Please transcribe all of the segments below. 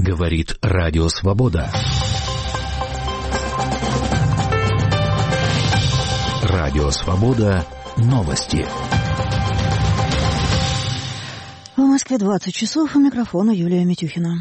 Говорит Радио Свобода. Радио Свобода. Новости. В Москве 20 часов. У микрофона Юлия Митюхина.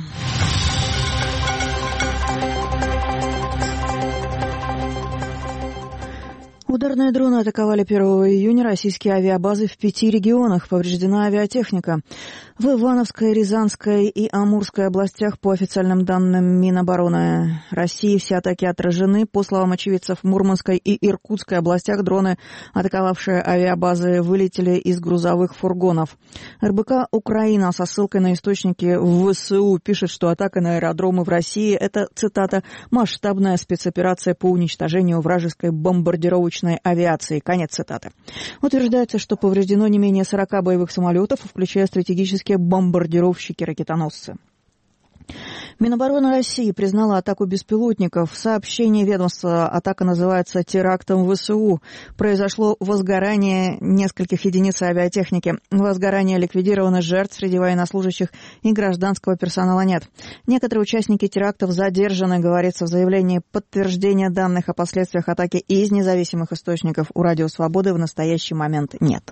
Ударные дроны атаковали 1 июня российские авиабазы в 5 регионах. Повреждена авиатехника. В Ивановской, Рязанской и Амурской областях, по официальным данным Минобороны России, все атаки отражены. По словам очевидцев, в Мурманской и Иркутской областях дроны, атаковавшие авиабазы, вылетели из грузовых фургонов. РБК «Украина» со ссылкой на источники в ВСУ пишет, что атака на аэродромы в России – это, цитата, «масштабная спецоперация по уничтожению вражеской бомбардировочной авиации». Конец цитаты. Утверждается, что повреждено не менее 40 боевых самолетов, включая стратегические бомбардировщики-ракетоносцы. Минобороны России признала атаку беспилотников. В сообщении ведомства атака называется терактом ВСУ. Произошло возгорание нескольких единиц авиатехники. Возгорание ликвидировано, жертв среди военнослужащих и гражданского персонала нет. Некоторые участники терактов задержаны, говорится в заявлении. Подтверждения данных о последствиях атаки из независимых источников у Радио Свободы в настоящий момент нет.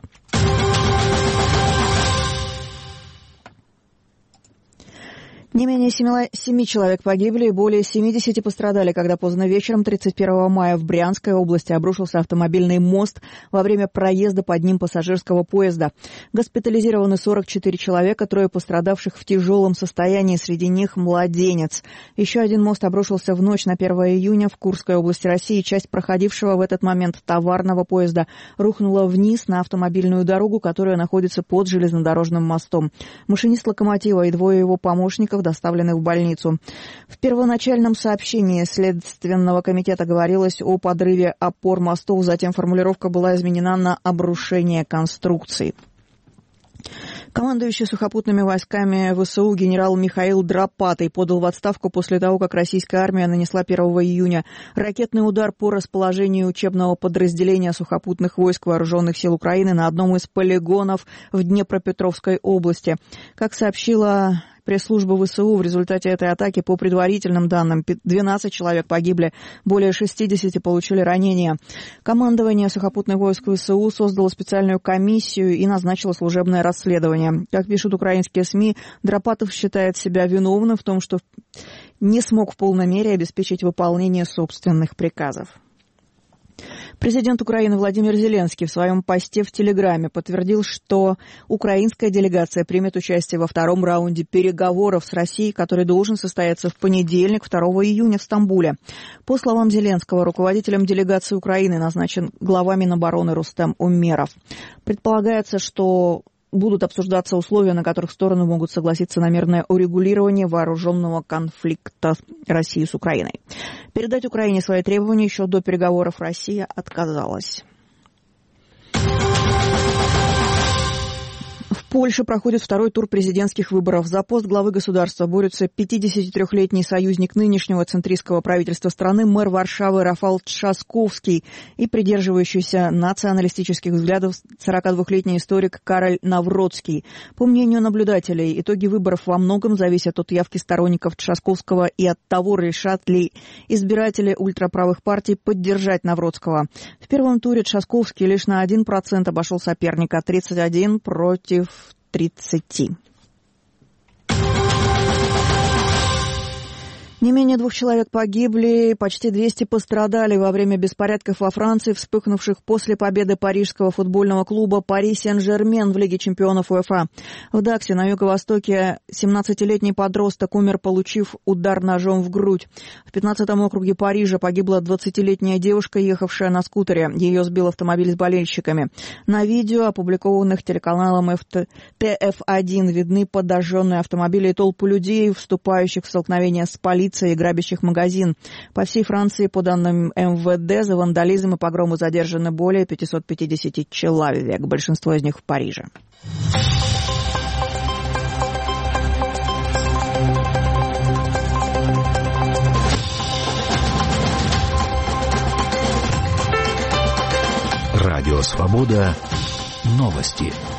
Не менее 7 человек погибли и более 70 пострадали, когда поздно вечером 31 мая в Брянской области обрушился автомобильный мост во время проезда под ним пассажирского поезда. Госпитализированы 44 человека, 3 пострадавших в тяжелом состоянии, среди них младенец. Еще один мост обрушился в ночь на 1 июня в Курской области России. Часть проходившего в этот момент товарного поезда рухнула вниз на автомобильную дорогу, которая находится под железнодорожным мостом. Машинист локомотива и 2 его помощников доставлены в больницу. В первоначальном сообщении Следственного комитета говорилось о подрыве опор мостов, затем формулировка была изменена на обрушение конструкций. Командующий сухопутными войсками ВСУ генерал Михаил Драпатый подал в отставку после того, как российская армия нанесла 1 июня ракетный удар по расположению учебного подразделения сухопутных войск Вооруженных сил Украины на одном из полигонов в Днепропетровской области. Как сообщила пресс-служба ВСУ, в результате этой атаки, по предварительным данным, 12 человек погибли, более 60 получили ранения. Командование сухопутных войск ВСУ создало специальную комиссию и назначило служебное расследование. Как пишут украинские СМИ, Драпатов считает себя виновным в том, что не смог в полной мере обеспечить выполнение собственных приказов. Президент Украины Владимир Зеленский в своем посте в Телеграме подтвердил, что украинская делегация примет участие во 2-м раунде переговоров с Россией, который должен состояться в понедельник, 2 июня в Стамбуле. По словам Зеленского, руководителем делегации Украины назначен глава Минобороны Рустем Умеров. Предполагается, что будут обсуждаться условия, на которых стороны могут согласиться на мирное урегулирование вооруженного конфликта России с Украиной. Передать Украине свои требования еще до переговоров Россия отказалась. В Польше проходит 2-й тур президентских выборов. За пост главы государства борется 53-летний союзник нынешнего центристского правительства страны, мэр Варшавы Рафал Трzaskowski и придерживающийся националистических взглядов 42-летний историк Кароль Навроцкий. По мнению наблюдателей, итоги выборов во многом зависят от явки сторонников Трzaskowskiego и от того, решат ли избиратели ультраправых партий поддержать Навроцкого. В первом туре Трzaskowski лишь на 1% обошел соперника, 31 против 30. Не менее 2 человек погибли, почти 200 пострадали во время беспорядков во Франции, вспыхнувших после победы парижского футбольного клуба «Пари Сен-Жермен» в Лиге чемпионов УЕФА. В Даксе на юго-востоке 17-летний подросток умер, получив удар ножом в грудь. В 15-м округе Парижа погибла 20-летняя девушка, ехавшая на скутере. Ее сбил автомобиль с болельщиками. На видео, опубликованных телеканалом ТФ1, видны подожженные автомобили и толпы людей, вступающих в столкновение с полицией и грабящих магазин. По всей Франции, по данным МВД, за вандализм и погромы задержаны более 550 человек, большинство из них в Париже. Радио Свобода. Новости.